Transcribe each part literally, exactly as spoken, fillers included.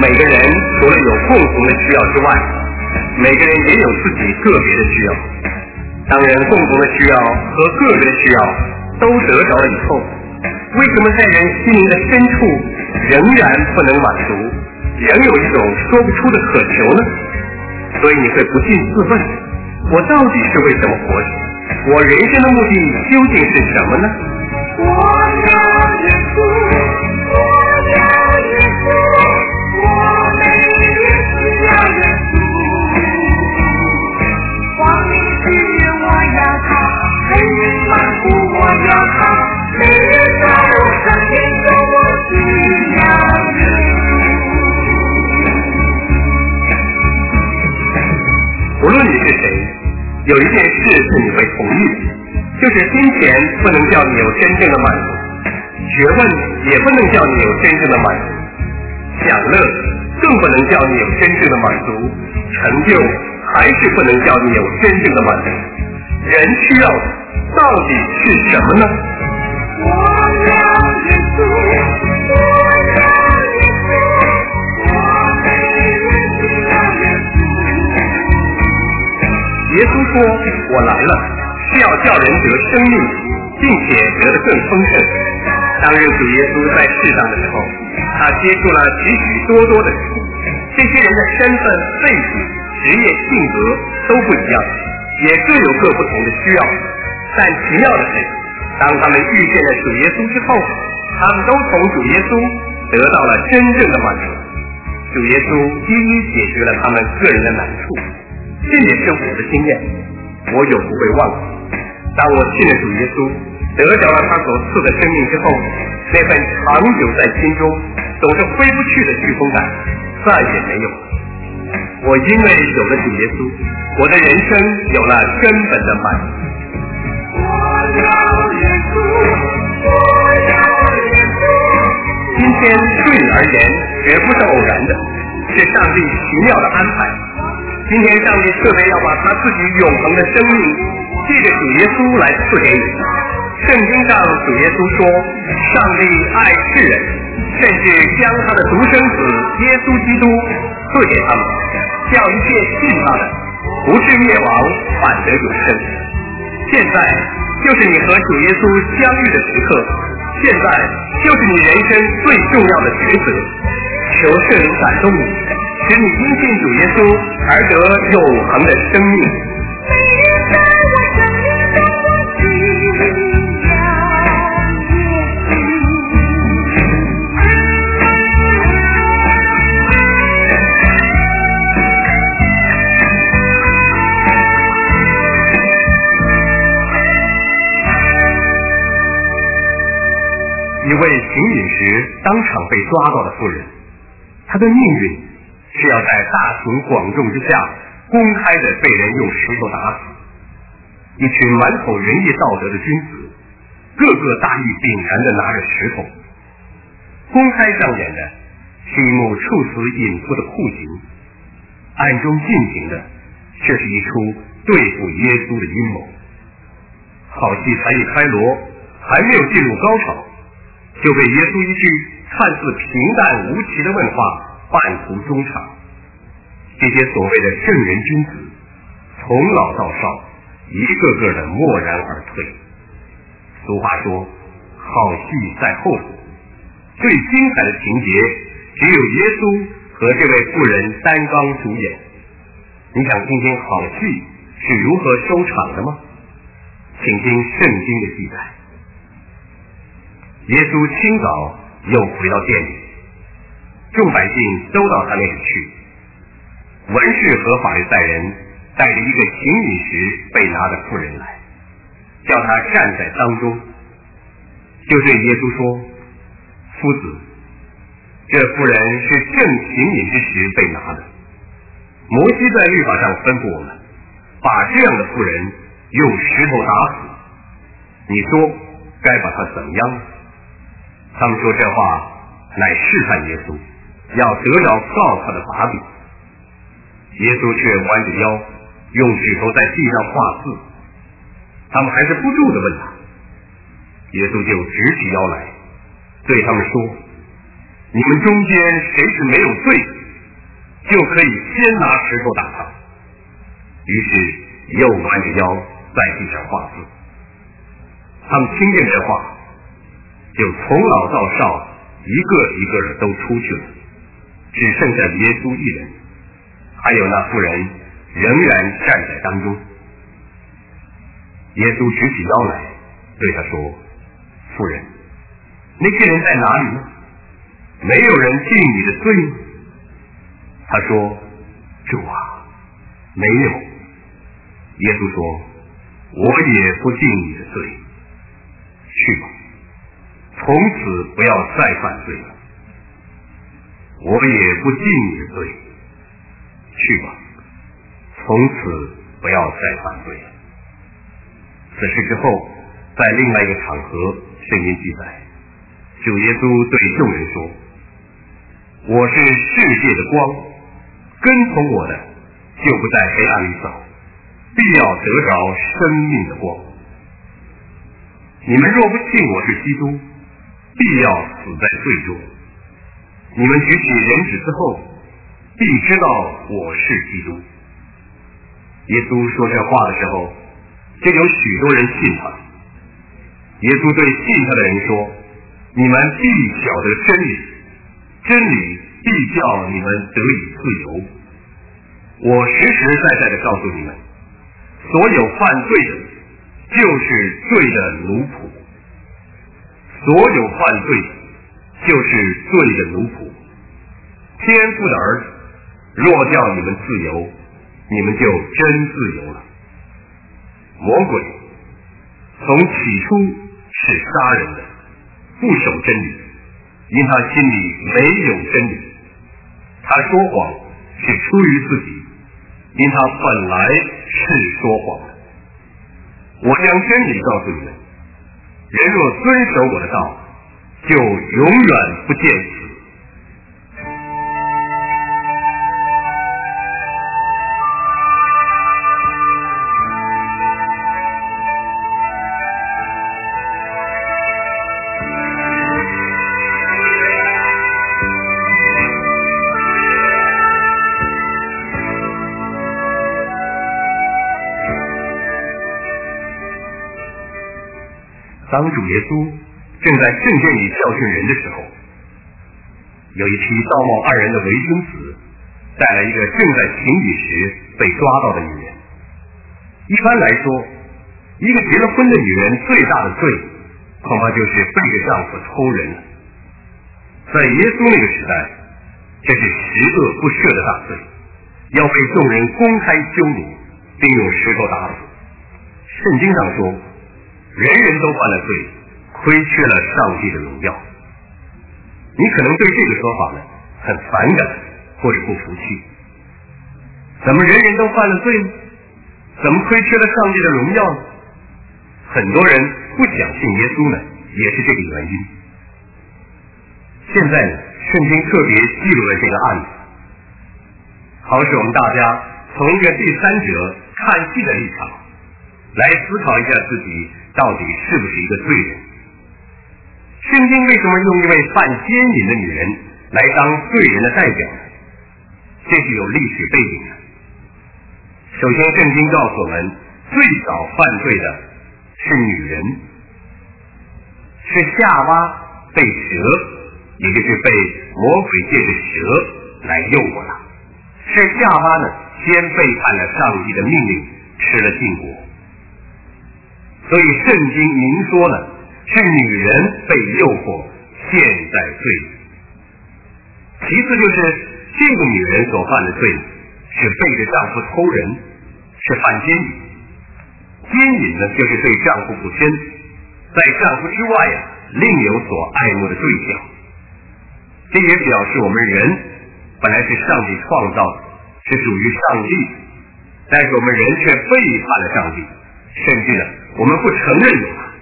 每个人除了有共同的需要之外，每个人也有自己个别的需要。当人共同的需要和个别的需要都得着了以后，为什么在人心灵的深处仍然不能满足，仍有一种说不出的渴求呢？所以你会不禁自问，我到底是为什么活着？我人生的目的究竟是什么呢？ 我要耶稣，我要耶稣，我每日需要耶稣。光明之日我要他，黑云漫步我要他，每日在我生命中我需要耶稣。无论你是谁，有一件事是你会同意的，就是金钱不能叫你有真正的满足，学问也不能叫你有真正的满足，享乐更不能叫你有真正的满足，成就还是不能叫你有真正的满足。人需要的到底是什么呢？ 我要耶稣，我要耶稣，我每日需要耶稣。 耶稣说，我来了是要叫人得生命，并且得得更丰盛。当认主耶稣在世上的时候，他接触了许许多多的人，这些人的身份、背景、职业、性格都不一样，也各有各不同的需要。但奇妙的是，当他们遇见了主耶稣之后，他们都从主耶稣得到了真正的满足。主耶稣一一解决了他们个人的难处，这也是我的经验，我永不会忘记。当我信了主耶稣，得着了他所赐的生命之后，那份长久在心中总是挥不去的飓风感再也没有了。我因为有了主耶稣，我的人生有了根本的满足。 我要耶稣，我要耶稣。 今天对你而言绝不是偶然的，是上帝奇妙的安排。今天上帝特别要把他自己永恒的生命借着主耶稣来赐给你。圣经上主耶稣说，上帝爱世人，甚至将他的独生子耶稣基督赐给他们，叫一切信他的不至灭亡，反得永生。现在就是你和主耶稣相遇的时刻，现在就是你人生最重要的抉择。求圣灵感动你，使你因信主耶稣而得永恒的生命。 每日在我生命中我需要耶一位行淫时当场被抓到的妇人，她的命运是要在大庭广众之下公开的被人用石头打死。一群满口仁义道德的君子，个个大义凛然地拿着石头，公开上演的是一幕处死淫妇的酷刑，暗中进行的却是一出对付耶稣的阴谋。好戏才一开锣，还没有进入高潮，就被耶稣一句看似平淡无奇的问话半途中场。这些所谓的圣人君子，从老到少，一个个的默然而退。俗话说，好戏在后头，最精彩的情节只有耶稣和这位妇人担纲主演。你想听听好戏是如何收场的吗？请听圣经的记载。耶稣清早又回到店里，众百姓都到他那里去。文士和法利赛人带着一个行淫时被拿的妇人来，叫他站在当中，就对耶稣说：夫子，这妇人是正行淫之时被拿的。摩西在律法上吩咐我们，把这样的妇人用石头打死。你说该把他怎么样呢？他们说这话乃试探耶稣，要得着告他的把柄。耶稣却弯着腰，用指头在地上画字。他们还是不住地问他，耶稣就直起腰来，对他们说：你们中间谁是没有罪， 就可以先拿石头打他。于是又弯着腰在地上画字。他们听见这话，就从老到少一个一个的都出去了，只剩下耶稣一人，还有那妇人仍然站在当中。耶稣直起腰来对他说：妇人，那些人在哪里呢？没有人定你的罪吗？他说：主啊，没有。耶稣说：我也不定你的罪，去吧，从此不要再犯罪了。我也不定你的罪，去吧，从此不要再犯罪了。此事之后，在另外一个场合，圣经记载，主耶稣对众人说：我是世界的光，跟从我的就不在黑暗里走，必要得着生命的光。你们若不信我是基督，必要死在罪中。你们举起人子之后，必知道我是基督。耶稣说这话的时候，就有许多人信他。耶稣对信他的人说：你们必晓得真理，真理必叫你们得以自由。我实实在在的告诉你们，所有犯罪的就是罪的奴仆，所有犯罪的就是罪的奴仆。天父的儿子若叫你们自由，你们就真自由了。魔鬼从起初是杀人的，不守真理，因他心里没有真理。他说谎是出于自己，因他本来是说谎的。我将真理告诉你们，人若遵守我的道，就永远不见死。当主耶稣正在圣殿里教训人的时候，有一批道貌岸然的伪君子带来一个正在情欲时被抓到的女人。一般来说，一个结了婚的女人最大的罪恐怕就是背着丈夫偷人了。在耶稣那个时代，这是十恶不赦的大罪，要被众人公开羞辱，并用石头打死。圣经上说，人人都犯了罪，亏缺了上帝的荣耀。你可能对这个说法呢很反感或者不服气。怎么人人都犯了罪呢？怎么亏缺了上帝的荣耀呢？很多人不想信耶稣呢，也是这个原因。现在呢，圣经特别记录了这个案子，好使我们大家从一个第三者看戏的立场来思考一下自己到底是不是一个罪人。圣经为什么用一位犯奸淫的女人来当罪人的代表呢？这是有历史背景的。首先，圣经告诉我们，最早犯罪的是女人，是夏娃被蛇，也就是被魔鬼借着蛇来诱惑他。是夏娃呢，先背叛了上帝的命令，吃了禁果。所以圣经明说呢，是女人被诱惑，陷在罪里。其次就是这个女人所犯的罪是背着丈夫偷人，是犯奸淫。奸淫呢，就是对丈夫不贞，在丈夫之外啊，另有所爱慕的对象。这也表示我们人本来是上帝创造的，是属于上帝，但是我们人却背叛了上帝，甚至呢，我们不承认有他。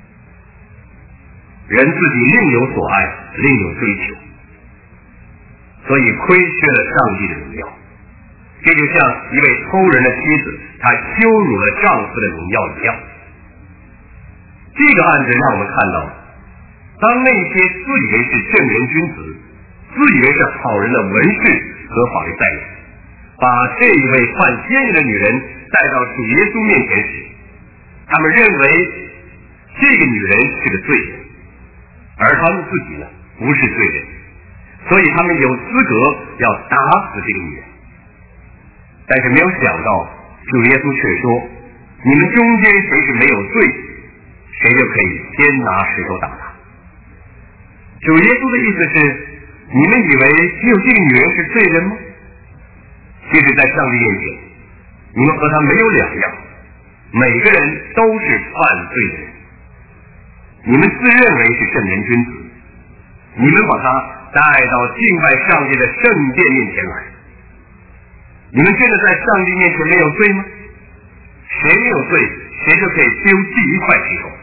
人自己另有所爱，另有追求，所以亏缺了上帝的荣耀。这就像一位偷人的妻子，她羞辱了丈夫的荣耀一样。这个案子让我们看到，当那些自以为是正人君子，自以为是好人的文士和法律代理， 把这一位犯奸淫的女人带到主耶稣面前时，他们认为这个女人是个罪人，而他们自己呢不是罪人，所以他们有资格要打死这个女人。但是没有想到，主耶稣却说，你们中间谁是没有罪，谁就可以先拿石头打他。主耶稣的意思是，你们以为只有这个女人是罪人吗？其实在上帝面前，你们和他没有两样，每个人都是犯罪的人。你们自认为是圣人君子，你们把他带到敬拜上帝的圣殿面前来，你们真的在上帝面前没有罪吗？谁没有罪，谁就可以丢第一块石头。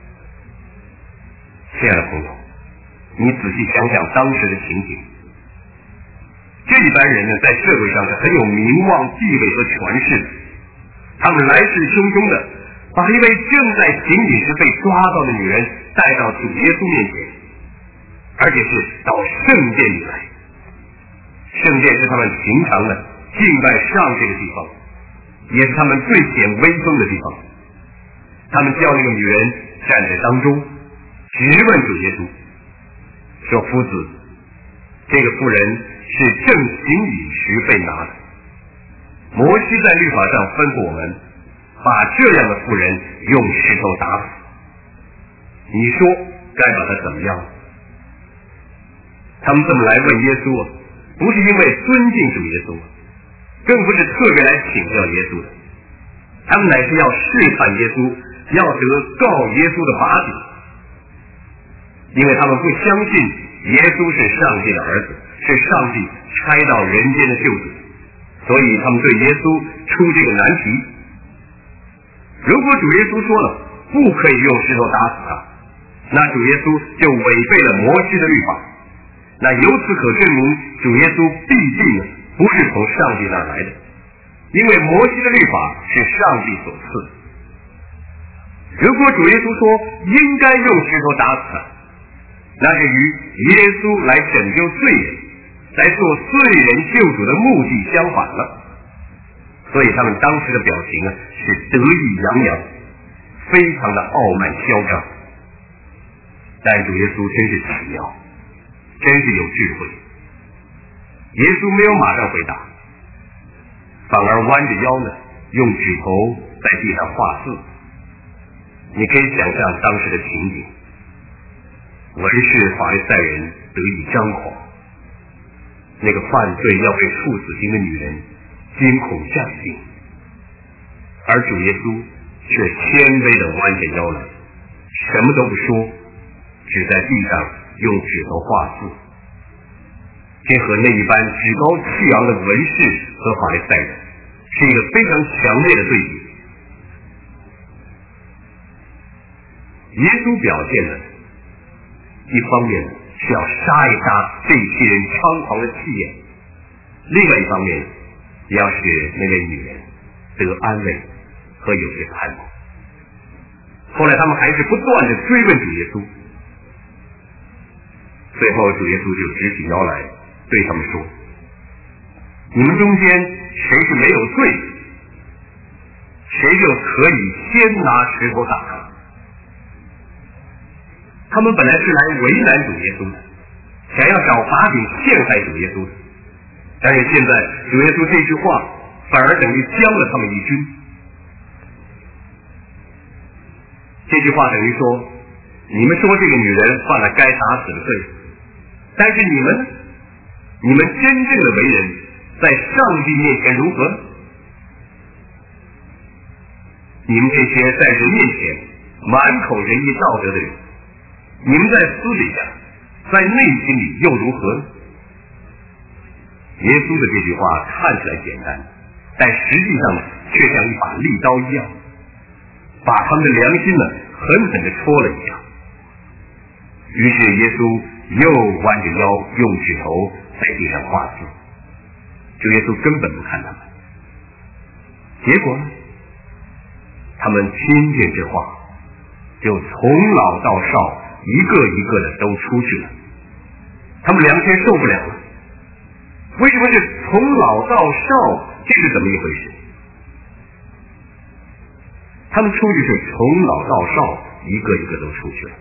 亲爱的朋友，你仔细想想当时的情景，这一般人呢，在社会上是很有名望、地位和权势的，他们来势汹汹的把一位正在刑警时被抓到的女人带到主耶稣面前，而且是到圣殿里来。圣殿是他们平常的敬拜上这个地方，也是他们最显威风的地方。他们叫那个女人站在当中，直问主耶稣说，夫子，这个妇人是正行淫时被拿的，摩西在律法上吩咐我们把这样的妇人用石头打死，你说该把她怎么样？他们这么来问耶稣，不是因为尊敬主耶稣，更不是特别来请教耶稣的，他们乃是要试探耶稣，要得告耶稣的把柄，因为他们不相信耶稣是上帝的儿子，是上帝差到人间的救主，所以他们对耶稣出这个难题。如果主耶稣说了不可以用石头打死他，那主耶稣就违背了摩西的律法，那由此可证明主耶稣必定不是从上帝那儿来的，因为摩西的律法是上帝所赐的。如果主耶稣说应该用石头打死他，那是与耶稣来拯救罪人，来做罪人救主的目的相反了。所以他们当时的表情啊，是得意洋洋，非常的傲慢嚣张。但主耶稣真是奇妙，真是有智慧。耶稣没有马上回答，反而弯着腰呢，用指头在地上画字。你可以想象当时的情景，文士法利赛人得以张狂，那个犯罪要被处死刑的女人惊恐战定，而主耶稣却谦卑的弯着腰来，什么都不说，只在地上用指头画字。这和那一般趾高气扬的文士和法利赛人是一个非常强烈的对比。耶稣表现的一方面是要杀一杀这些人猖狂的气焰，另外一方面也要使那位女人得安慰和有些盼望。后来他们还是不断的追问主耶稣，最后主耶稣就直起腰来对他们说，你们中间谁是没有罪，谁就可以先拿石头打他。他们本来是来为难主耶稣的，想要找把柄陷害主耶稣的，但是现在主耶稣这句话反而等于将了他们一军。这句话等于说，你们说这个女人犯了该打死的罪，但是你们呢？你们真正的为人在上帝面前如何呢？你们这些在人面前满口仁义道德的人，你们在私底下在内心里又如何呢？耶稣的这句话看起来简单，但实际上却像一把利刀一样，把他们的良心呢狠狠地戳了一下。于是耶稣又弯着腰用指头在地上画字，主耶稣根本不看他们。结果呢，他们听见这话，就从老到少一个一个的都出去了。他们良心受不了了。为什么是从老到少这是怎么一回事？他们出去是从老到少，一个一个都出去了。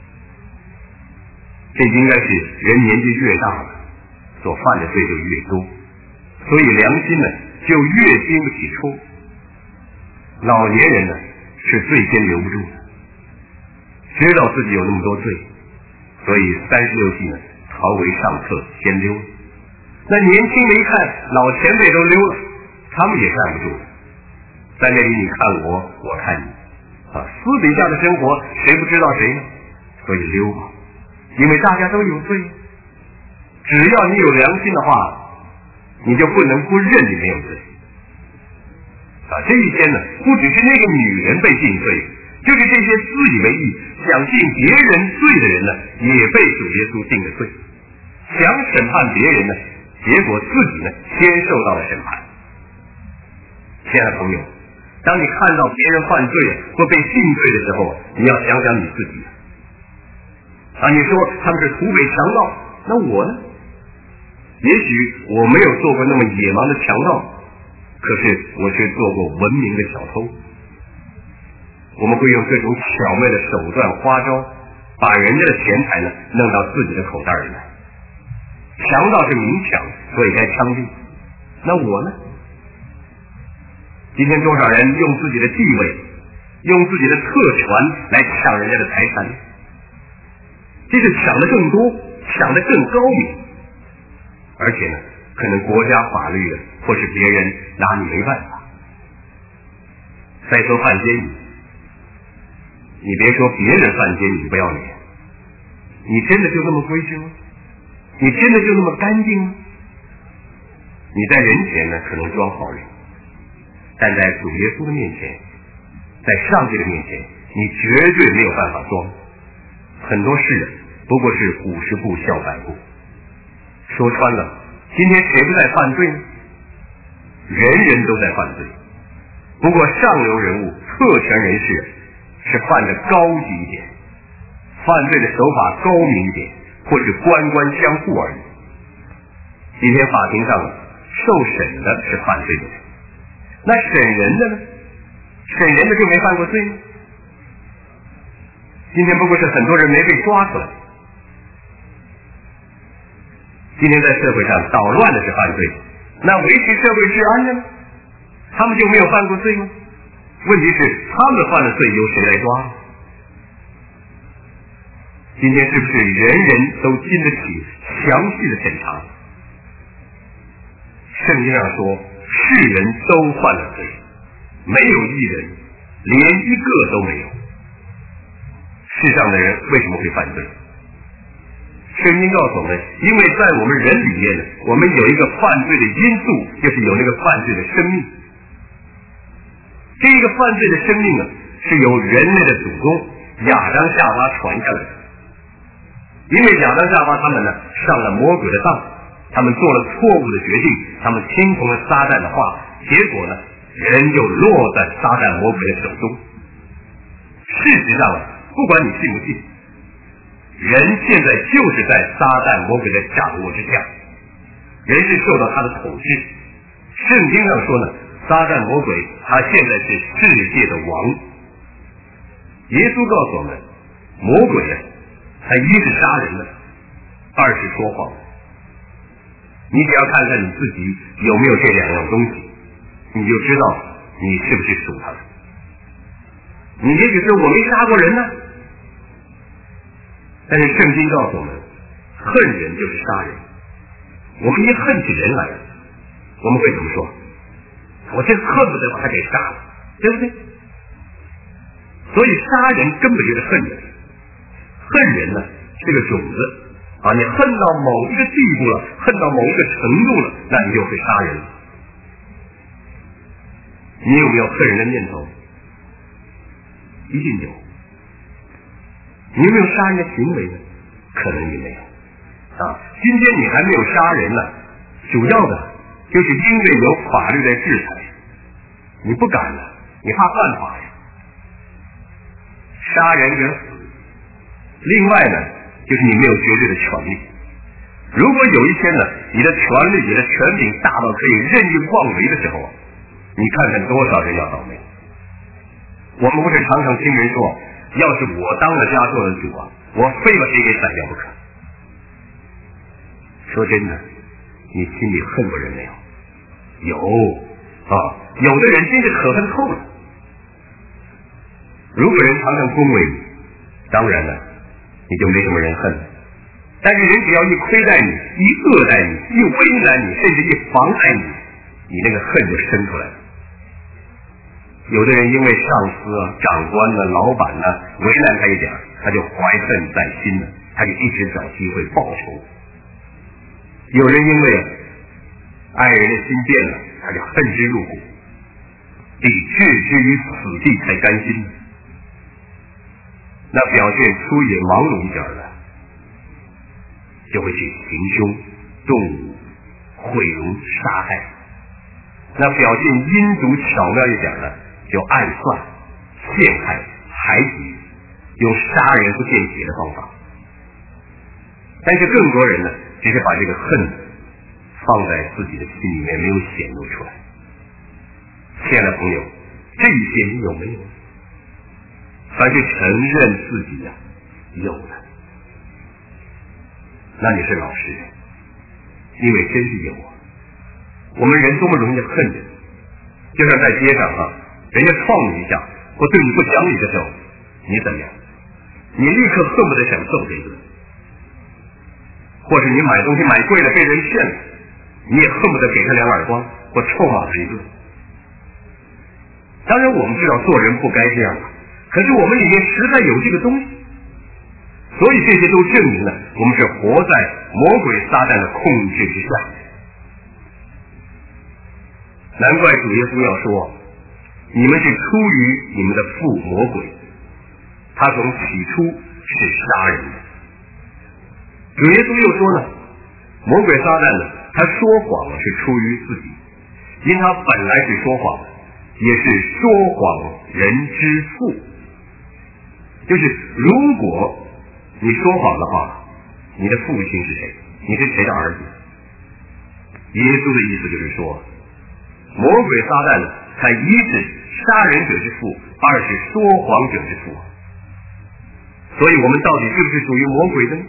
这应该是人年纪越大了，所犯的罪就越多，所以良心呢就越经不起戳。老年人呢是最先留不住的，知道自己有那么多罪，所以三十六计呢逃为上策，先溜。那年轻人一看老前辈都溜了，他们也站不住了，在那里你看我，我看你啊，私底下的生活谁不知道谁呢？所以溜吧，因为大家都有罪，只要你有良心的话，你就不能不认你没有罪啊。这一天呢，不只是那个女人被定罪，就是这些自以为义想定别人罪的人呢，也被主耶稣定了罪。想审判别人呢，结果自己呢先受到了审判。亲爱的朋友，当你看到别人犯罪或被定罪的时候，你要想想你自己啊。你说他们是土匪强盗，那我呢？也许我没有做过那么野蛮的强盗，可是我却做过文明的小偷。我们会用各种巧妙的手段花招，把人家的钱财呢弄到自己的口袋里来。强盗是明抢，所以该枪毙。那我呢？今天多少人用自己的地位，用自己的特权来抢人家的财产，这是抢得更多，抢得更高明，而且呢，可能国家法律或是别人拿你没办法。再说犯奸淫，你别说别人犯奸淫不要脸，你真的就那么规矩吗？你真的就那么干净吗？你在人前呢可能装好人，但在主耶稣的面前，在上帝的面前，你绝对没有办法装。很多事不过是五十步笑百步。说穿了，今天谁不在犯罪呢？人人都在犯罪，不过上流人物、特权人士是犯得高级一点，犯罪的手法高明一点，或是官官相护而已。今天法庭上受审的是犯罪的人，那审人的呢？审人的就没犯过罪吗？今天不过是很多人没被抓出来。今天在社会上捣乱的是犯罪，那维持社会治安的呢？他们就没有犯过罪吗？问题是他们犯了罪由谁来抓？今天是不是人人都经得起详细的审查？圣经上说世人都犯了罪，没有一人，连一个都没有。世上的人为什么会犯罪？圣经告诉我们，因为在我们人里面呢，我们有一个犯罪的因素，就是有那个犯罪的生命。这个犯罪的生命呢，是由人类的祖宗亚当夏娃传下来的。因为亚当夏娃他们呢上了魔鬼的当，他们做了错误的决定，他们听从了撒旦的话，结果呢，人就落在撒旦魔鬼的手中。事实上，不管你信不信，人现在就是在撒旦魔鬼的掌握之下，人是受到他的统治。圣经上说呢，撒旦魔鬼他现在是世界的王。耶稣告诉我们，魔鬼啊，他一是杀人的，二是说谎。你只要看看你自己有没有这两样东西，你就知道你是不是属他的。你也许说我没杀过人呢，但是圣经告诉我们，恨人就是杀人。我们一恨起人来了，我们会怎么说？我真恨不得把他给杀了，对不对？所以杀人根本就是恨人。恨人呢是个种子啊，你恨到某一个地步了，恨到某一个程度了，那你就会杀人了。你有没有恨人的念头？一定有。你有没有杀人的行为呢？可能你没有啊。今天你还没有杀人呢，主要的就是因为有法律在制裁，你不敢了，你怕犯法呀。杀人者死。另外呢，就是你没有绝对的权利。 如果有一天呢，你的权力、你的权柄大到可以任意妄为的时候，你看看多少人要倒霉。我们不是常常听人说，要是我当了家做的主啊，我非把谁给宰掉不可。说真的，你心里恨过人没有？有啊，有的人真是可恨透了。如果人常常恭维你，当然了，你就没什么人恨了。但是人只要一亏待你，一恶待你，一为难你，甚至一妨碍你，你那个恨就生出来了。有的人因为上司啊、长官呢、老板呢为难他一点，他就怀恨在心了，他就一直找机会报仇。有人因为爱人的心变了，他就恨之入骨，必置之于死地才甘心。那表现粗野盲聋一点的，就会去行凶、动武、毁容、杀害；那表现阴毒巧妙一点的，就暗算、陷害、排挤，用杀人不见血的方法。但是更多人呢，只是把这个恨放在自己的心里面，没有显露出来。亲爱的朋友，这一些你有没有？凡是承认自己呀、啊、有了，那你是老实人，因为真是有啊。我们人多么容易恨人，就像在街上啊，人家撞你一下或对你不讲理的时候，你怎么样？你立刻恨不得想揍这一顿。或者你买东西买贵了被人骗了，你也恨不得给他两耳光或臭骂他一顿。当然我们知道做人不该这样，可是我们里面实在有这个东西，所以这些都证明了我们是活在魔鬼撒旦的控制之下。难怪主耶稣要说，你们是出于你们的父魔鬼，他从起初是杀人的。主耶稣又说呢，魔鬼撒旦呢，他说谎是出于自己，因他本来是说谎，也是说谎人之父。就是如果你说谎的话，你的父亲是谁？你是谁的儿子？耶稣的意思就是说，魔鬼撒旦呢，他一是杀人者之父，二是说谎者之父。所以我们到底是不是属于魔鬼的呢？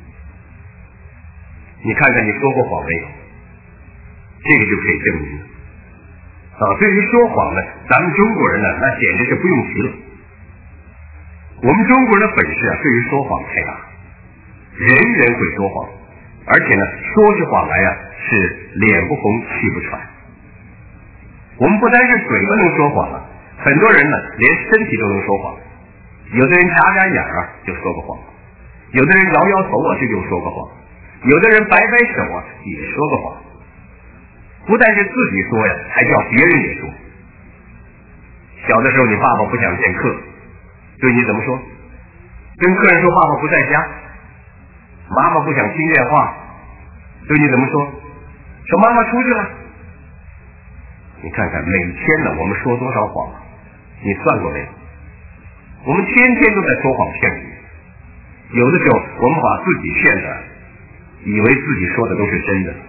你看看你说过谎没有？这个就可以证明了。啊，对于说谎呢，咱们中国人呢，那简直是不用提了。我们中国人的本事啊，对于说谎太大，人人会说谎，而且呢，说起谎来呀、啊，是脸不红气不喘。我们不单是嘴巴能说谎了，很多人呢，连身体都能说谎。有的人眨眨眼啊，就说个谎；有的人摇摇头啊，这就说个谎；有的人摆摆手啊，也说个谎。不但是自己说呀，还叫别人也说。小的时候，你爸爸不想见客，对你怎么说？跟客人说爸爸不在家。妈妈不想听电话，对你怎么说？说妈妈出去了。你看看每天呢，我们说多少谎？你算过没有？我们天天都在说谎骗人。有的时候，我们把自己骗的，以为自己说的都是真的。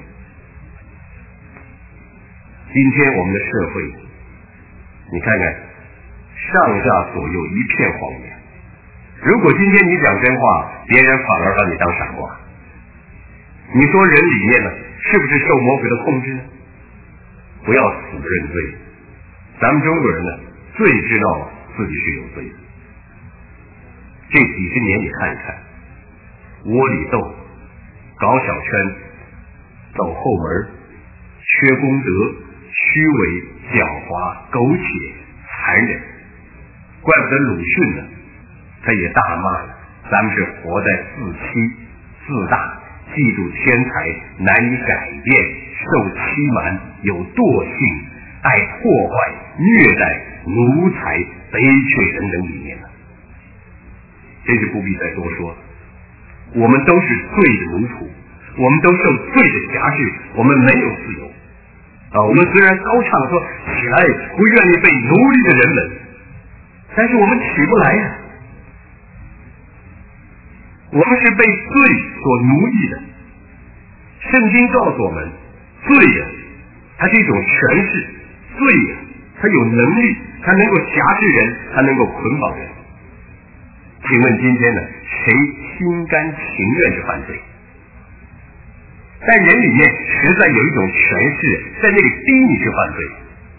今天我们的社会，你看看上下左右一片谎言。如果今天你讲真话，别人反而把你当傻瓜。你说人里面呢，是不是受魔鬼的控制呢？不要死认罪。咱们中国人呢，最知道自己是有罪的。这几十年你看一看，窝里斗、搞小圈、走后门、缺功德、虚伪、狡猾、苟且、残忍，怪不得鲁迅呢，他也大骂了，咱们是活在自欺、自大、嫉妒天才、难以改变、受欺瞒、有惰性、爱破坏、虐待、奴才、悲催等等里面了。真是不必再多说了。我们都是罪的奴仆，我们都受罪的辖制，我们没有自由。啊，我们虽然高唱说起来不愿意被奴隶的人们，但是我们起不来呀、啊。我们是被罪所奴役的， 圣经告诉我们，罪呀、啊，它是一种权势，罪呀、啊，它有能力，它能够辖制人，它能够捆绑人。请问今天呢，谁心甘情愿去犯罪？在人里面实在有一种权势，在那里逼你去犯罪。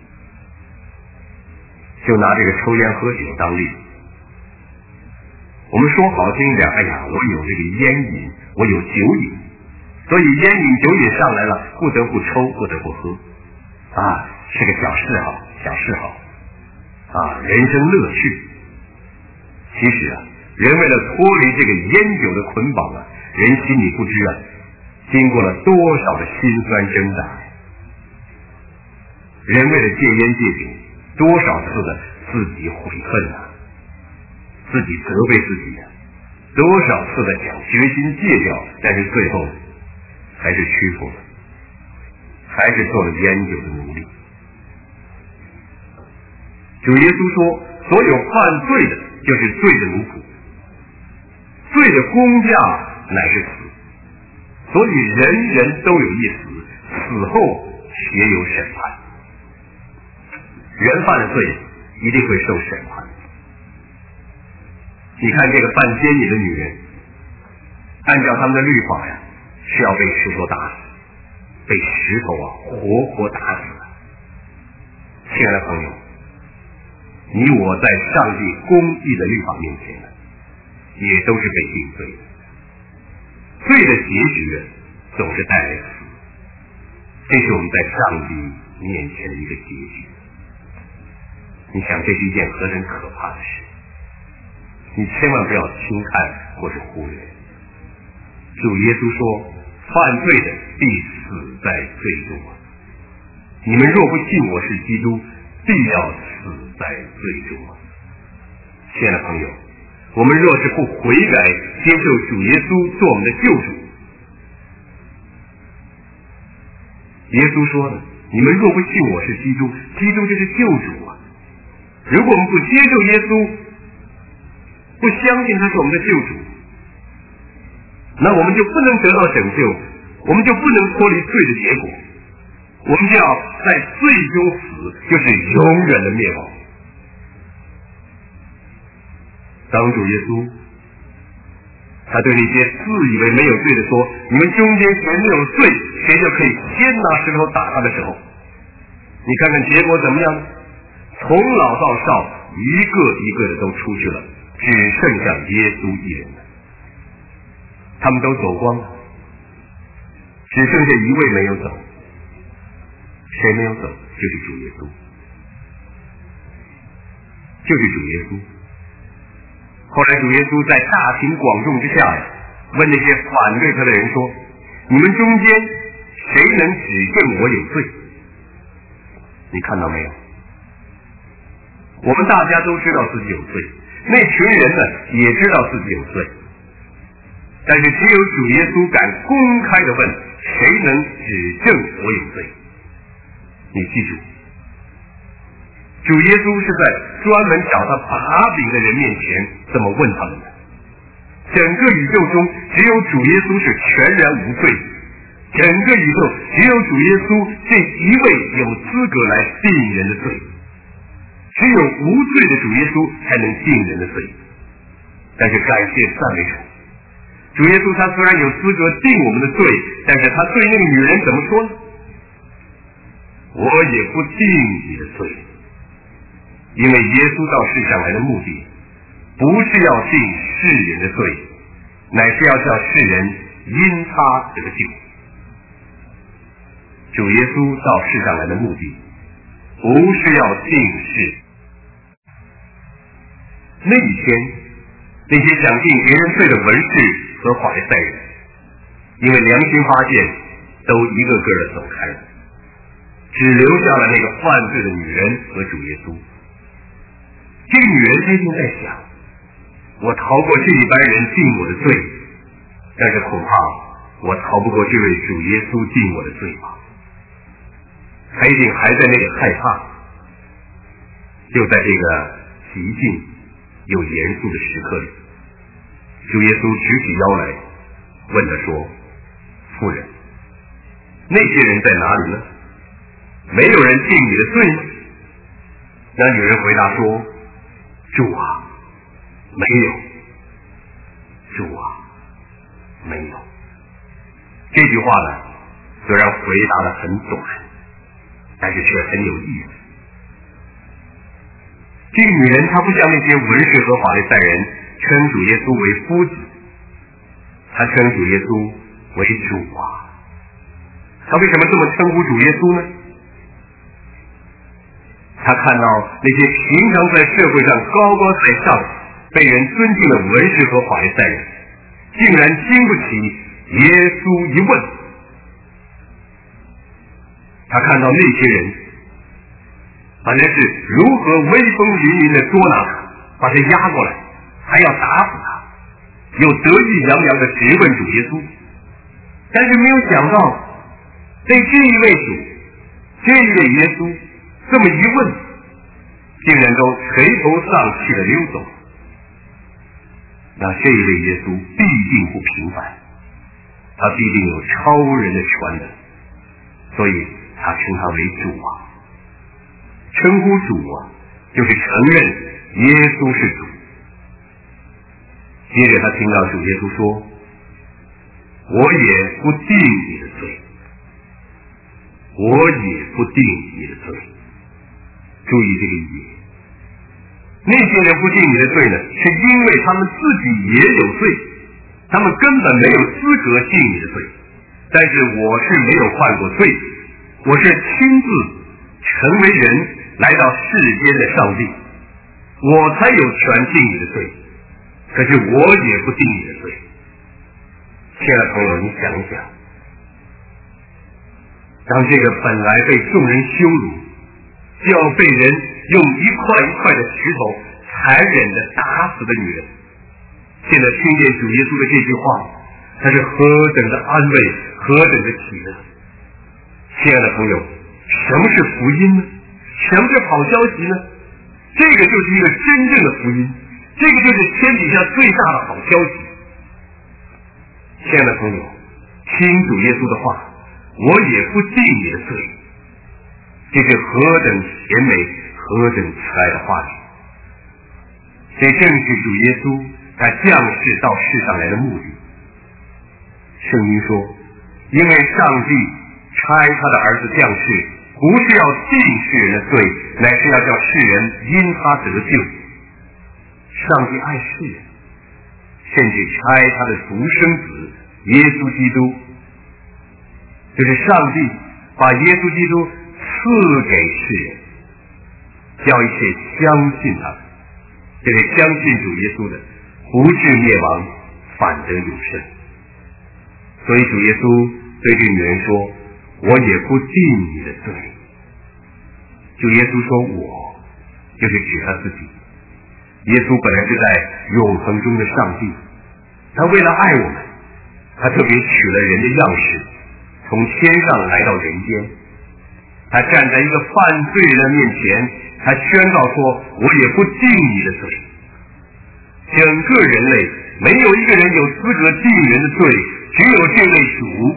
就拿这个抽烟喝酒当例子，我们说好听一点，哎呀，我有这个烟瘾，我有酒瘾，所以烟瘾酒瘾上来了，不得不抽，不得不喝，啊，是个小嗜好，小嗜好，啊，人生乐趣。其实啊，人为了脱离这个烟酒的捆绑啊，人心里不知啊，经过了多少的辛酸挣扎。人为了戒烟戒酒，多少次的自己悔恨啊，自己责备自己啊，多少次的想决心戒掉，但是最后还是屈服了，还是做了烟酒的奴隶。主耶稣说，所有犯罪的就是罪的奴仆，罪的工价乃是死，所以人人都有一死，死后且有审判。人犯了罪一定会受审判。你看这个犯奸淫的女人，按照他们的律法呀，是要被石头打死，被石头啊活活打死。亲爱的朋友，你我在上帝公义的律法面前呢，也都是被定罪的。罪的结局总是带来死，这是我们在上帝面前的一个结局。你想，这是一件何等可怕的事，你千万不要轻看或是忽略。主耶稣说，犯罪的必死在罪中啊！你们若不信我是基督，必要死在罪中啊！亲爱的朋友，我们若是不悔改，接受主耶稣做我们的救主，耶稣说呢，你们若不信我是基督，基督就是救主啊！如果我们不接受耶稣，不相信他是我们的救主，那我们就不能得到拯救，我们就不能脱离罪的结果，我们就要在罪中死，就是永远的灭亡。当主耶稣他对那些自以为没有罪的说，你们中间谁没有罪，谁就可以先拿石头打他的时候，你看看结果怎么样？从老到少，一个一个的都出去了，只剩下耶稣一人了。他们都走光了，只剩下一位没有走。谁没有走？就是主耶稣，就是主耶稣。后来主耶稣在大庭广众之下呀，问那些反对他的人说，你们中间谁能指证我有罪？你看到没有？我们大家都知道自己有罪，那群人呢也知道自己有罪，但是只有主耶稣敢公开的问，谁能指证我有罪？你记住，主耶稣是在专门找他把柄的人面前这么问他们的。整个宇宙中只有主耶稣是全然无罪，整个宇宙只有主耶稣这一位有资格来定人的罪，只有无罪的主耶稣才能定人的罪。但是感谢赞美主，主耶稣他虽然有资格定我们的罪，但是他对那个女人怎么说呢？我也不定你的罪，因为耶稣到世上来的目的不是要定世人的罪，乃是要叫世人因他得救。主耶稣到世上来的目的不是要定世。那一天，那些想定别人罪的文士和法利赛人，因为良心发现，都一个个的走开了，只留下了那个犯罪的女人和主耶稣。这个女人她一定在想，我逃过这一般人定我的罪，但是恐怕我逃不过这位主耶稣定我的罪吧。她一定还在那个害怕。就在这个极静又严肃的时刻里，主耶稣直起腰来问他说，夫人， 那些人在哪里呢？没有人定你的罪吗？那女人回答说：主啊，没有。主啊，没有。这句话呢，虽然回答的很短，但是却很有意思。这个女人她不像那些文士和法利赛人称主耶稣为夫子，她称主耶稣为主啊。她为什么这么称呼主耶稣呢？她看到那些平常在社会上高高在上被人尊敬的文士和法利赛人，竟然经不起耶稣一问。他看到那些人反正是如何威风凛凛的捉拿他，把他压过来，还要打死他，又得意洋洋的质问主耶稣。但是没有想到，对这一位主，这一位耶稣这么一问，竟然都垂头丧气的溜走。那这一位耶稣必定不平凡，他必定有超人的权能，所以他称他为主啊。称呼主啊，就是承认耶稣是主。接着他听到主耶稣说：我也不定你的罪，我也不定你的罪。注意这个也，那些人不定你的罪呢，是因为他们自己也有罪，他们根本没有资格定你的罪。但是我是没有犯过罪，我是亲自成为人来到世间的上帝，我才有权定你的罪，可是我也不定你的罪。亲爱的朋友，你想一想，当这个本来被众人羞辱，就要被人用一块一块的石头残忍的打死的女人，现在听见主耶稣的这句话，他是何等的安慰，何等的喜乐。亲爱的朋友，什么是福音呢？什么是好消息呢？这个就是一个真正的福音，这个就是天底下最大的好消息。亲爱的朋友，听主耶稣的话，我也不定你的罪，这是何等甜美何等慈爱的话语。这正是主耶稣他降世到世上来的目的。圣经说，因为上帝差他的儿子降世，不是要定世人的罪，乃是要叫世人因他得救。上帝爱世人，甚至差他的独生子耶稣基督，就是上帝把耶稣基督赐给世人，叫一切相信他的，这个相信主耶稣的，不至灭亡，反得永生。所以主耶稣对这女人说，我也不定你的罪。主耶稣说我，就是指他自己。耶稣本来是在永恒中的上帝，他为了爱我们，他特别取了人的样式，从天上来到人间。他站在一个犯罪人的面前，他宣告说，我也不定你的罪。整个人类没有一个人有资格定人的罪，只有这位主，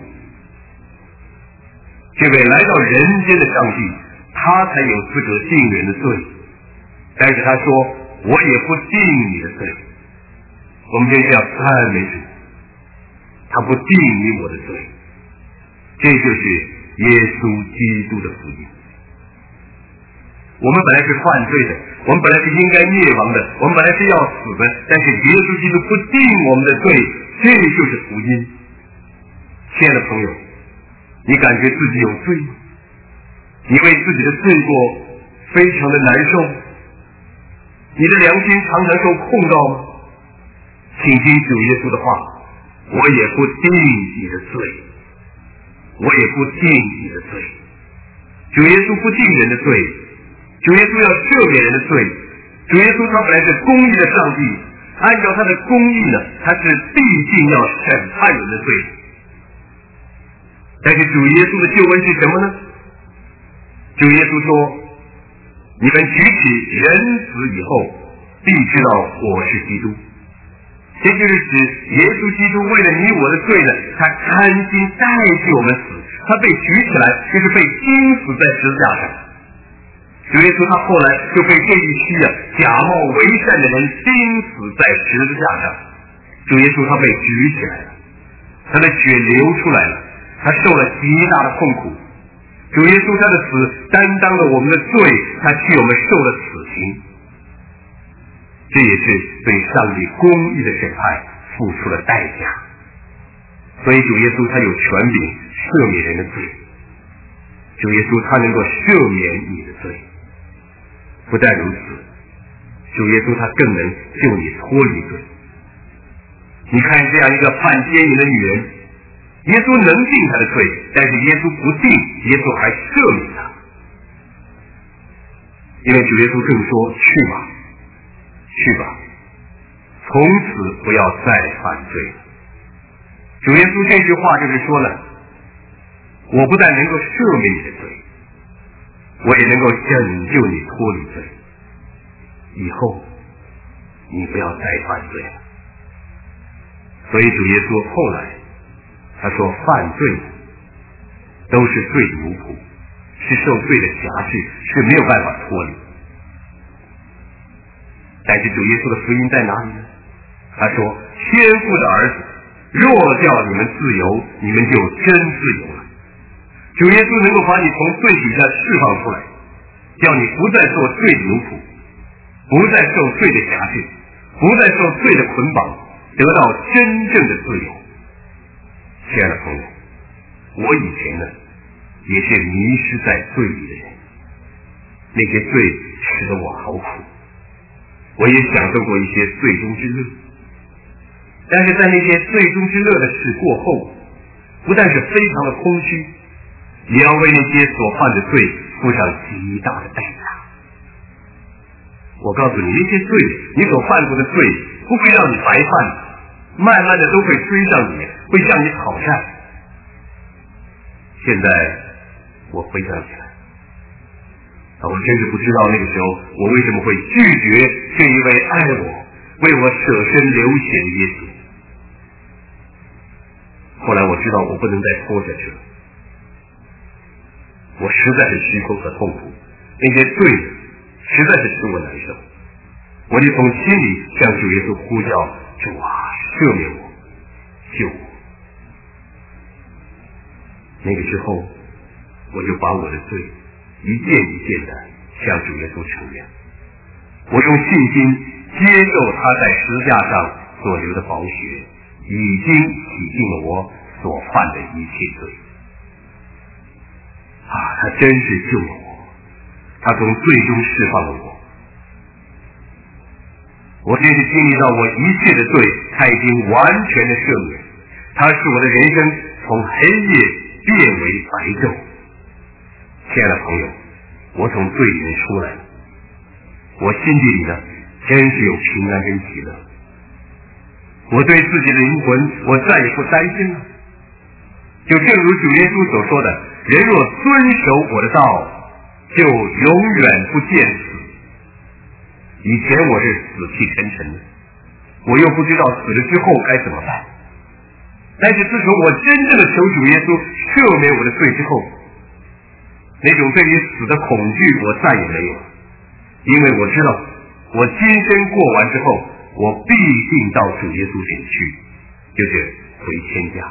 这位来到人间的上帝，他才有资格定人的罪。但是他说，我也不定你的罪。我们就这样赞美主，他不定你我的罪。这就是耶稣基督的福音。我们本来是犯罪的，我们本来是应该灭亡的，我们本来是要死的，但是耶稣基督不定我们的罪，这就是福音。亲爱的朋友，你感觉自己有罪吗？你为自己的罪过非常的难受，你的良心常常受控告吗？请听主耶稣的话，我也不定你的罪，我也不定你的罪。主耶稣不定人的罪，主耶稣要赦免人的罪。主耶稣他本来是公义的上帝，按照他的公义呢，他是必定要审判人的罪。但是主耶稣的救恩是什么呢？主耶稣说，你们举起人死以后，必知道我是基督。这就是指耶稣基督为了你我的罪呢，他甘心代替我们死， 他被举起来就是被钉死在十字架上。主耶稣他后来就被这一批啊假冒为善的人钉死在十字架上。主耶稣他被举起来了，他的血流出来了，他受了极大的痛苦。主耶稣他的死担当了我们的罪，他替我们受了死刑。这也是对上帝公义的审判付出了代价。所以主耶稣他有权柄赦免人的罪，主耶稣他能够赦免你的罪。不但如此，主耶稣他更能救你脱离罪。你看这样一个犯奸淫的女人，耶稣能定她的罪，但是耶稣不定，耶稣还赦免她。因为主耶稣更说，去吧去吧，从此不要再犯罪了。主耶稣这句话就是说了，我不但能够赦免你的罪，我也能够拯救你脱离罪，以后你不要再犯罪了。所以主耶稣后来他说，犯罪都是罪的奴仆，是受罪的辖制，是没有办法脱离。但是主耶稣的福音在哪里呢？他说，天父的儿子若叫你们自由，你们就真自由了。主耶稣能够把你从罪底下释放出来，叫你不再做罪的奴仆，不再受罪的辖制，不再受罪的捆绑，得到真正的自由。亲爱的朋友，我以前呢也是迷失在罪里的人，那些罪使得我好苦，我也享受过一些罪中之乐。但是在那些罪中之乐的事过后，不但是非常的空虚，也要为那些所犯的罪付上极大的代价。我告诉你，那些罪你所犯过的罪不会让你白犯，慢慢的都会追上你，会向你讨债。现在我回想起来，我真是不知道那个时候我为什么会拒绝这一位爱我、为我舍身流血的耶稣。后来我知道我不能再拖下去了，我实在是虚空和痛苦，那些罪实在是使我难受。我就从心里向主耶稣呼叫，主啊，赦免我，救我。那个之后，我就把我的罪一件一件的向主耶稣承认，我用信心接受他在十字架上所流的宝血，已经洗净了我所犯的一切罪。啊，他真是救了我，他从罪中释放了我。我真是经历到我一切的罪，他已经完全的赦免，他使我的人生从黑夜变为白昼。亲爱的朋友，我从罪里面出来了，我心底里呢，真是有平安跟喜乐。我对自己的灵魂，我再也不担心了。就正如主耶稣所说的，人若遵守我的道，就永远不见死。以前我是死气沉沉的，我又不知道死了之后该怎么办。但是自从我真正的求主耶稣赦免我的罪之后，那种对于死的恐惧我再也没有了，因为我知道我今生过完之后，我必定到主耶稣这里去，就是回天家。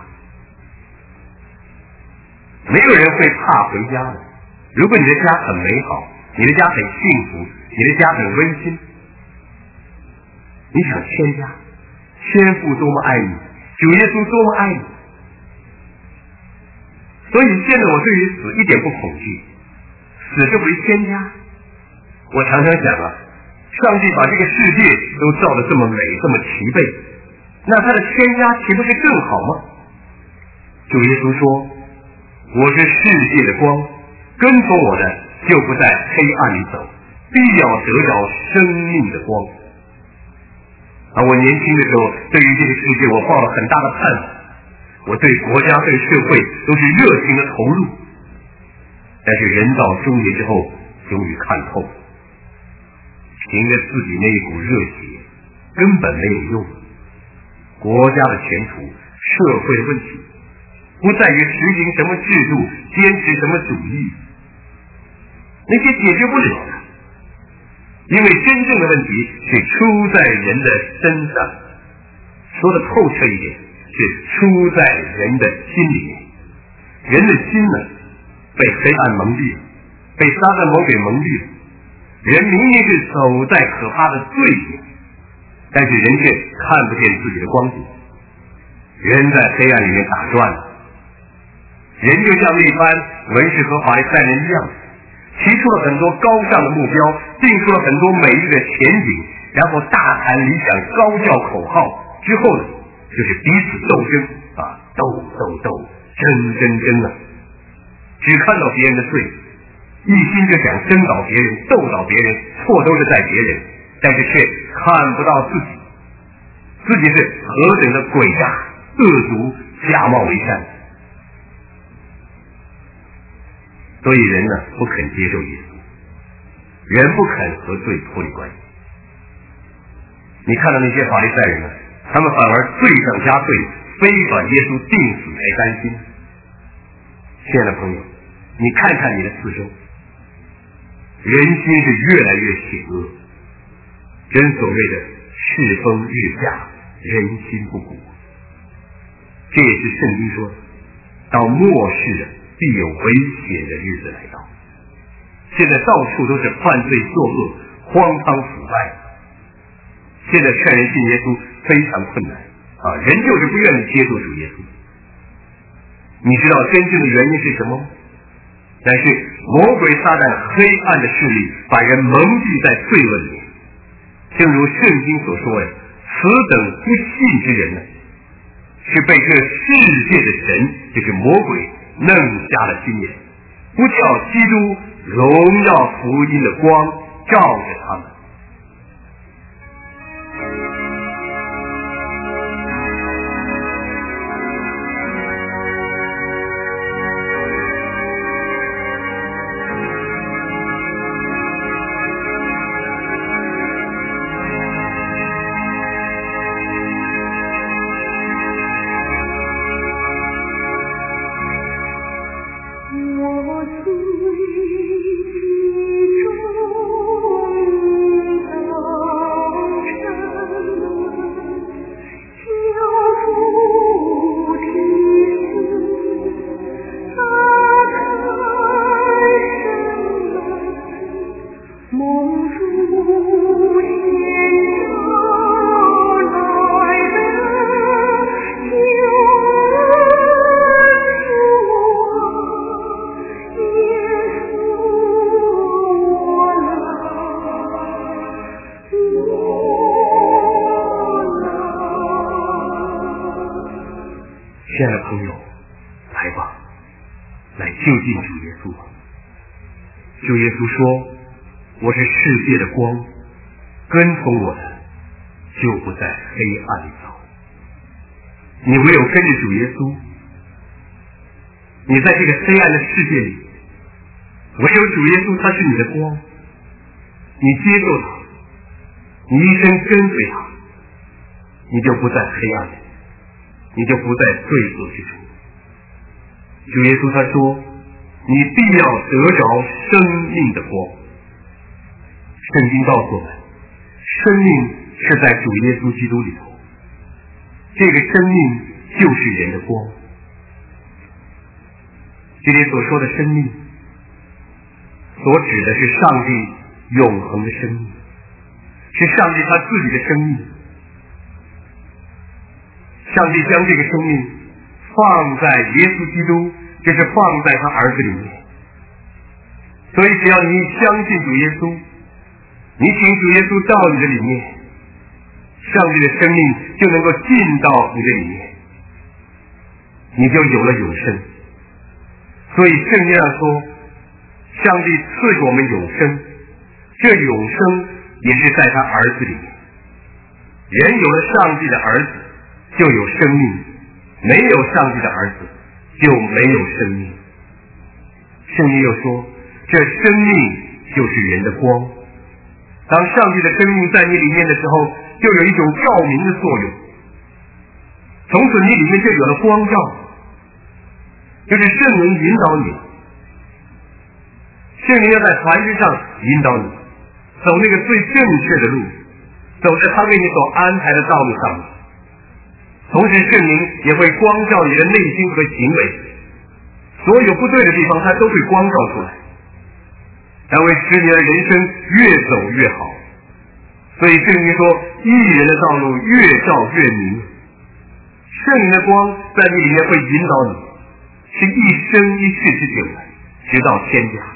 没有人会怕回家的。如果你的家很美好，你的家很幸福，你的家很温馨，你想天家，天父多么爱你，主耶稣多么爱你。所以现在我对于死一点不恐惧，死是回天家。我常常想啊，上帝把这个世界都造得这么美，这么齐备，那他的天家岂不是更好吗？主耶稣说，我是世界的光，跟从我的就不在黑暗里走，必要得着生命的光。而我年轻的时候，对于这个世界我抱了很大的盼望，我对国家对社会都是热情的投入。但是人到中年之后，终于看透了，凭着自己那一股热血根本没有用。国家的前途、社会的问题、 不在于实行什么制度，坚持什么主义，那些解决不了的。因为真正的问题是出在人的身上，说的透彻一点，是出在人的心里面。人的心呢，被黑暗蒙蔽了，被撒旦魔给蒙蔽了。人明明是走在可怕的罪里，但是人却看不见自己的光景。人在黑暗里面打转了，人就像那般文士和法利赛人一样，提出了很多高尚的目标，定出了很多美丽的前景，然后大谈理想，高叫口号，之后呢，就是彼此斗争啊，斗斗斗，争争争啊，只看到别人的罪，一心就想争倒别人，斗倒别人，错都是在别人，但是却看不到自己，自己是何等的诡诈恶毒，假冒为善。所以人呢，不肯接受耶稣，人不肯和罪脱离关系。你看到那些法利赛人呢，他们反而罪上加罪，非把耶稣定死才甘心。亲爱的朋友，你看看你的四周，人心是越来越险恶，真所谓的世风日下，人心不古。这也是圣经说，到末世必有危险的日子来到。现在到处都是犯罪作恶，荒唐腐败。现在劝人信耶稣非常困难啊，人就是不愿意接受主耶稣。你知道真正的原因是什么吗？但是魔鬼撒旦黑暗的势力把人蒙蔽在罪恶里面，正如圣经所说呀，此等不信之人呢，是被这世界的神，就是魔鬼弄瞎了心眼，不叫基督荣耀福音的光照着他们。亲爱的朋友，来吧，来就近主耶稣吧。主耶稣说，我是世界的光，跟从我的就不在黑暗里走。你唯有跟着主耶稣，你在这个黑暗的世界里，唯有主耶稣他是你的光，你接受他，你一生跟随他，你就不在黑暗里，你就不在罪恶之中。主耶稣他说，你必要得着生命的光。圣经告诉我们，生命是在主耶稣基督里头，这个生命就是人的光。这里所说的生命，所指的是上帝永恒的生命，是上帝他自己的生命。上帝将这个生命放在耶稣基督，就是放在他儿子里面。所以只要你相信主耶稣，你请主耶稣到你的里面，上帝的生命就能够进到你的里面，你就有了永生。所以圣经上说，上帝赐给我们永生，这永生也是在他儿子里面。人有了上帝的儿子就有生命，没有上帝的儿子就没有生命。圣经又说，这生命就是人的光。当上帝的生命在你里面的时候，就有一种照明的作用，从此你里面就有了光照。 就是圣灵引导你，圣灵要在凡事上引导你，走那个最正确的路，走在他为你所安排的道路上面。同时圣灵也会光照你的内心和行为，所有不对的地方他都会光照出来，才会使你的人生越走越好。所以圣经说，义人的道路越照越明，圣灵的光在你里面会引导你，是一生一世之久的，直到天家。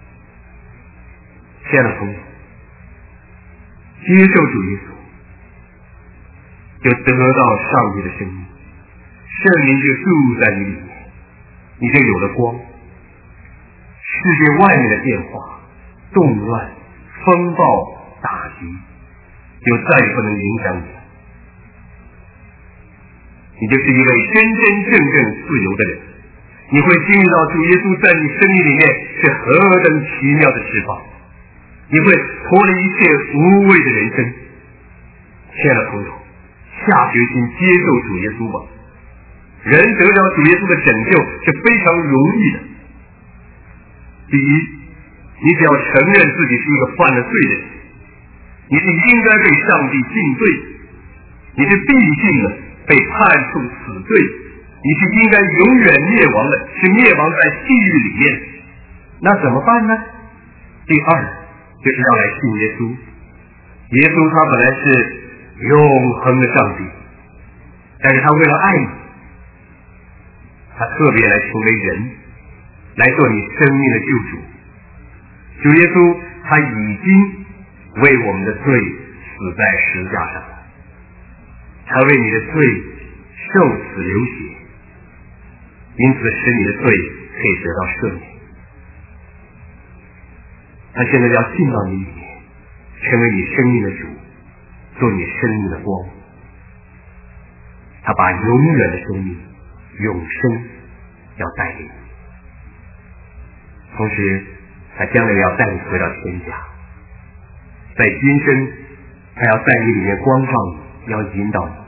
亲爱的朋友，接受主耶稣，就得到上帝的生命，圣灵就住在你里面，你就有了光。世界外面的变化、动乱、风暴、打击，就再也不能影响你了。你就是一位真真正正自由的人，你会经历到主耶稣在你生命里面是何等奇妙的释放，你会脱离一切无谓的人生。亲爱的朋友，下决心接受主耶稣吧。人得到主耶稣的拯救是非常容易的。第一，你只要承认自己是一个犯了罪的人，你是应该被上帝定罪，你是必定的被判处死罪，你是应该永远灭亡的，是灭亡在地狱里面。那怎么办呢？第二，就是要来信耶稣。耶稣他本来是永恒的上帝，但是他为了爱你，他特别来成为人，来做你生命的救主。主耶稣他已经为我们的罪死在十字架上了，他为你的罪受死流血，因此使你的罪可以得到赦免。他现在要进到你里面，成为你生命的主，做你生命的光。他把永远的生命、永生要带给你，同时他将来要带你回到天家。在今生他要在你里面光照你，要引导你。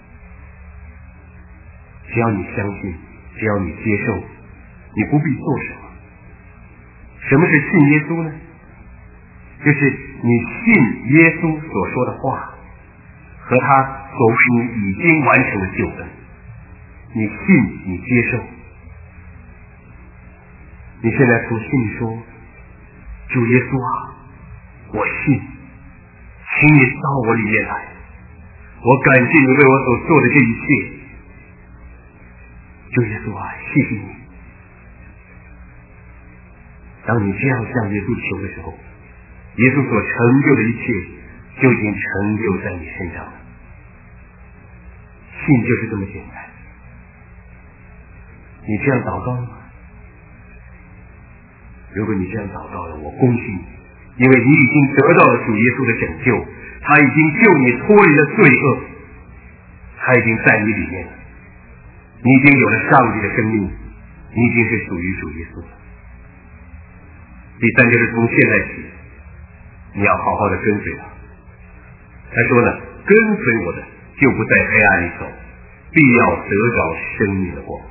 只要你相信，只要你接受，你不必做什么。什么是信耶稣呢？就是你信耶稣所说的话和他所为你已经完成的救恩，你信，你接受。你现在从心里说，主耶稣啊，我信，请你到我里面来，我感谢你为我所做的这一切。主耶稣啊，谢谢你。当你这样向耶稣求的时候，耶稣所成就的一切就已经成就在你身上了。信就是这么简单。你这样祷告了吗？如果你这样祷告了，我恭喜你，因为你已经得到了主耶稣的拯救，他已经救你脱离了罪恶，他已经在你里面了，你已经有了上帝的生命，你已经是属于主耶稣了。第三就是从现在起，你要好好的跟随他。他说呢，跟随我的就不在黑暗里走，必要得着生命的光。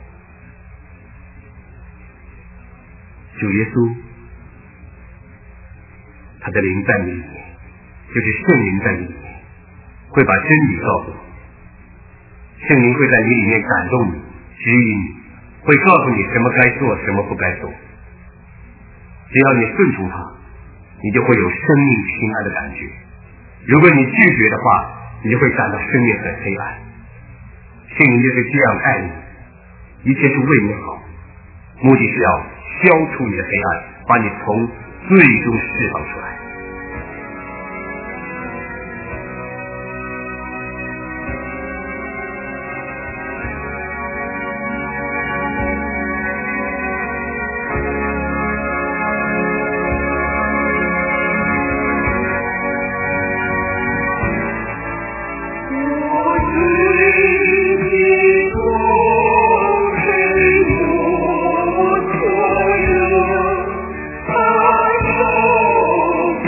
主耶稣他的灵在你里面，就是圣灵在你里面，会把真理告诉你。圣灵会在你里面感动你，指引你，会告诉你什么该做，什么不该做。只要你顺从他，你就会有生命平安的感觉。如果你拒绝的话，你就会感到生命很黑暗。圣灵就是这样爱你，一切是为你好，目的是要消除你的黑暗，把你从最终释放出来。 我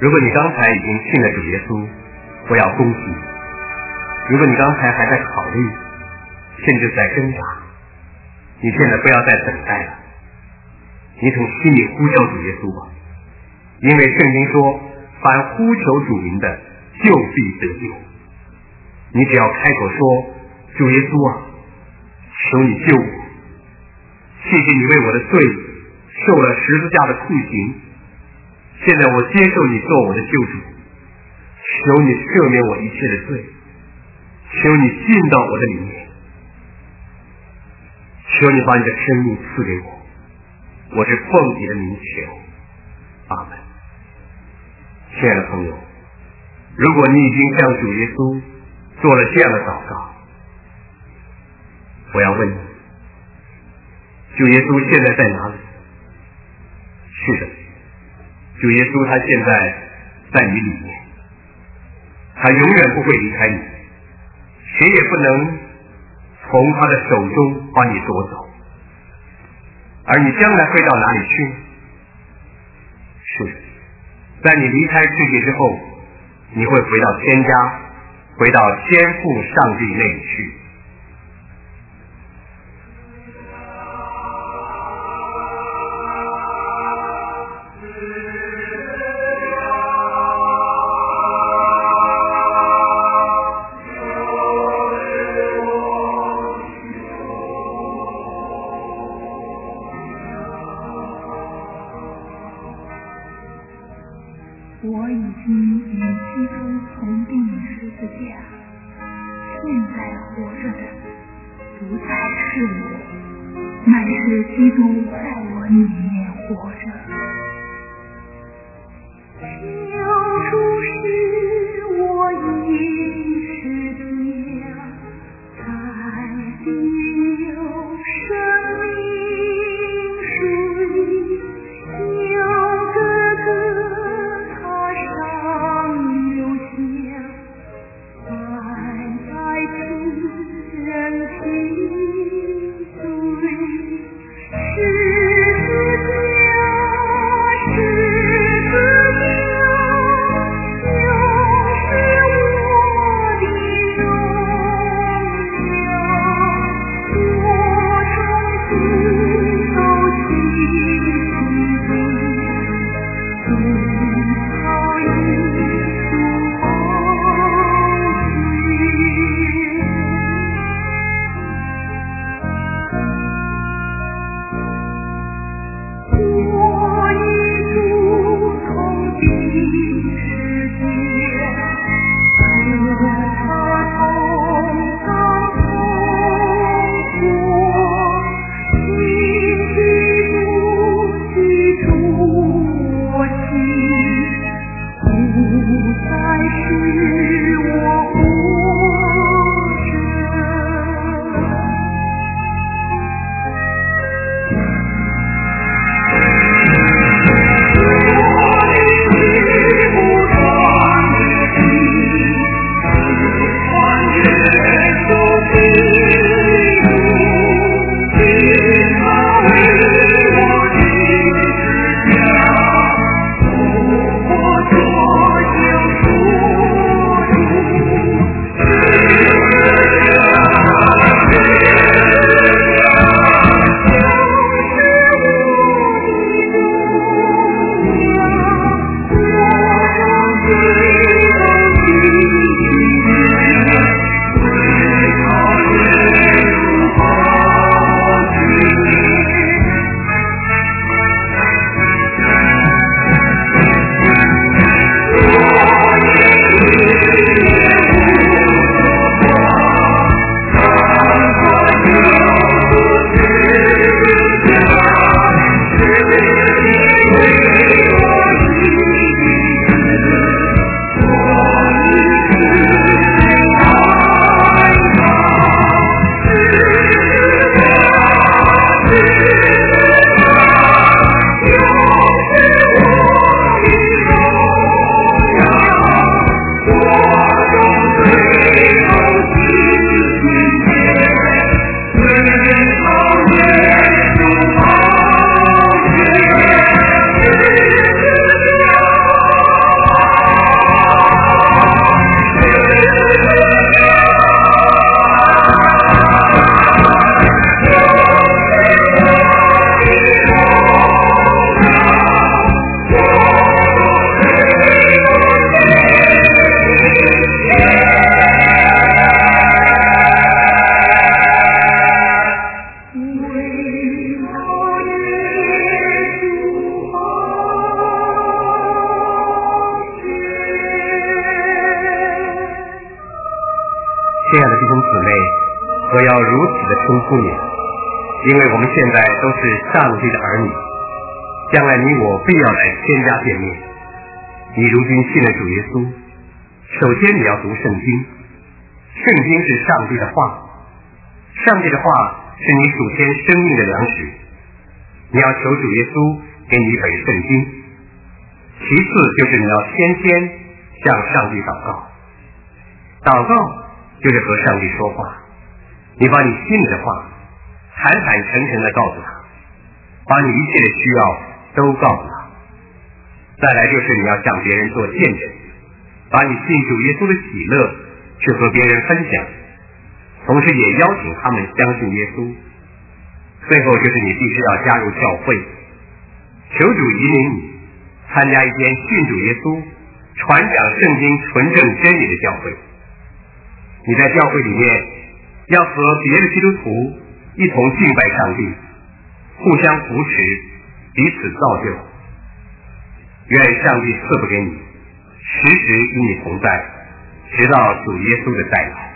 如果你刚才已经信了主耶稣，我要恭喜你。如果你刚才还在考虑，甚至在挣扎，你现在不要再等待了，你从心里呼叫主耶稣吧。因为圣经说，凡呼求主名的，就必得救。你只要开口说，主耶稣啊，求你救我，谢谢你为我的罪受了十字架的酷刑，现在我接受你做我的救主，求你赦免我一切的罪，求你进到我的里面，求你把你的生命赐给我，我是奉你的名求，阿门。亲爱的朋友，如果你已经向主耶稣做了这样的祷告，我要问你，主耶稣现在在哪里？是的，主耶稣他现在在你里面，他永远不会离开你，谁也不能从他的手中把你夺走。而你将来会到哪里去？是，在你离开世界之后，你会回到天家，回到天父上帝那里去。 我已经与基督同定十字架，现在活着的不再是我，乃是基督在我里面活着。救主是我一世的，在地有生命水，有哥哥他上流下，爱在亲人心碎，十字架亲爱的弟兄姊妹，我要如此的称呼你，因为我们现在都是上帝的儿女，将来你我必要来天家见面。你如今信了主耶稣，首先你要读圣经，圣经是上帝的话，上帝的话是你属天生命的粮食，你要求主耶稣给你一本圣经。其次就是你要天天向上帝祷告，祷告就是和上帝说话，你把你心里的话坦坦诚诚地告诉他，把你一切的需要都告诉他。再来就是你要向别人做见证，把你信主耶稣的喜乐去和别人分享，同时也邀请他们相信耶稣。最后就是你必须要加入教会，求主引领你参加一间信主耶稣、传讲圣经纯正真理的教会。你在教会里面要和别的基督徒一同敬拜上帝，互相扶持，彼此造就。愿上帝赐福给你，时时与你同在，直到主耶稣的再来。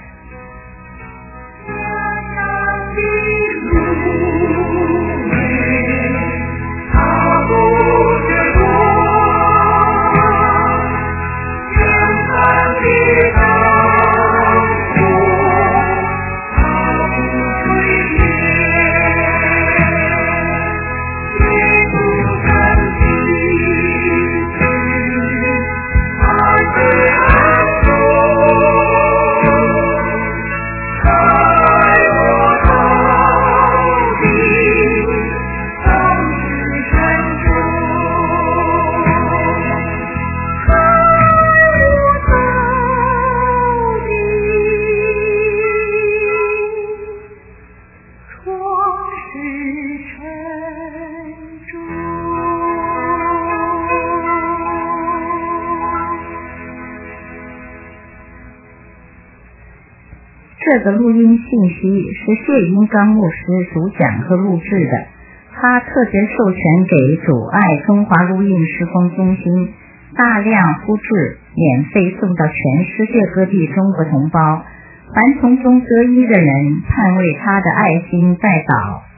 这个录音信息是谢英刚牧师主讲和录制的，他特别授权给主爱中华录音施工中心，大量复制，免费送到全世界各地中国同胞。凡从中得益的人，盼为他的爱心代祷。